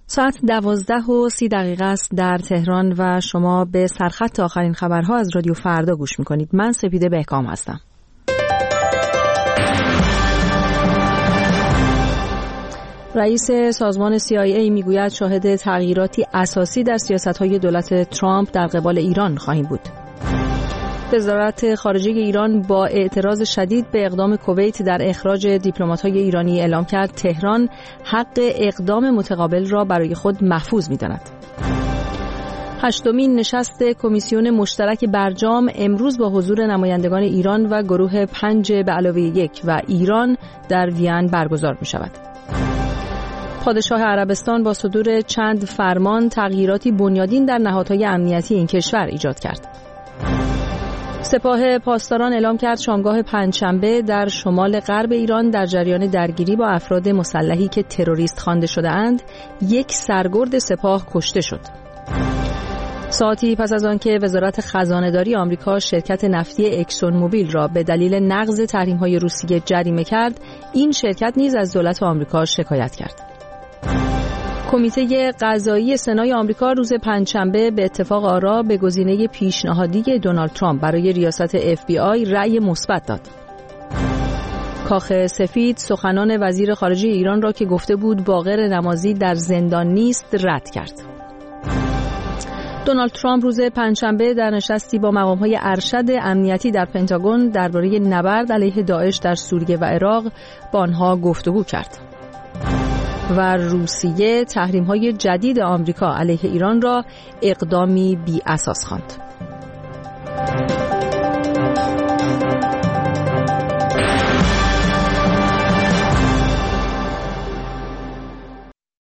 ساعت 12:30 است در تهران و شما به سرخط آخرین خبرها از رادیو فردا گوش میکنید. من سپیده بهکام هستم. رئیس سازمان CIA میگوید شاهد تغییراتی اساسی در سیاست‌های دولت ترامپ در قبال ایران خواهیم بود. وزارت خارجه ایران با اعتراض شدید به اقدام کویت در اخراج دیپلمات‌های ایرانی اعلام کرد تهران حق اقدام متقابل را برای خود محفوظ می‌داند. 8مین نشست کمیسیون مشترک برجام امروز با حضور نمایندگان ایران و گروه 5+1 و ایران در وین برگزار می‌شود. پادشاه عربستان با صدور چند فرمان تغییراتی بنیادین در نهادهای امنیتی این کشور ایجاد کرد. سپاه پاسداران اعلام کرد شامگاه پنجشنبه در شمال غرب ایران در جریان درگیری با افراد مسلحی که تروریست خوانده شده‌اند، یک سرگرد سپاه کشته شد. ساعتی پس از آنکه وزارت خزانه‌داری آمریکا شرکت نفتی اکسون موبیل را به دلیل نقض تحریم‌های روسیه جریمه کرد، این شرکت نیز از دولت آمریکا شکایت کرد. کمیته قضایی سنای آمریکا روز پنجشنبه به اتفاق آرا به گزینه پیشنهادی دونالد ترامپ برای ریاست FBI رأی مثبت داد. کاخ سفید سخنان وزیر خارجه ایران را که گفته بود باقر نمازی در زندان نیست رد کرد. دونالد ترامپ روز پنجشنبه در نشستی با مقام‌های ارشد امنیتی در پنتاگون درباره نبرد علیه داعش در سوریه و عراق با آنها گفتگو کرد. و روسیه تحریم‌های جدید آمریکا علیه ایران را اقدامی بی اساس خواند.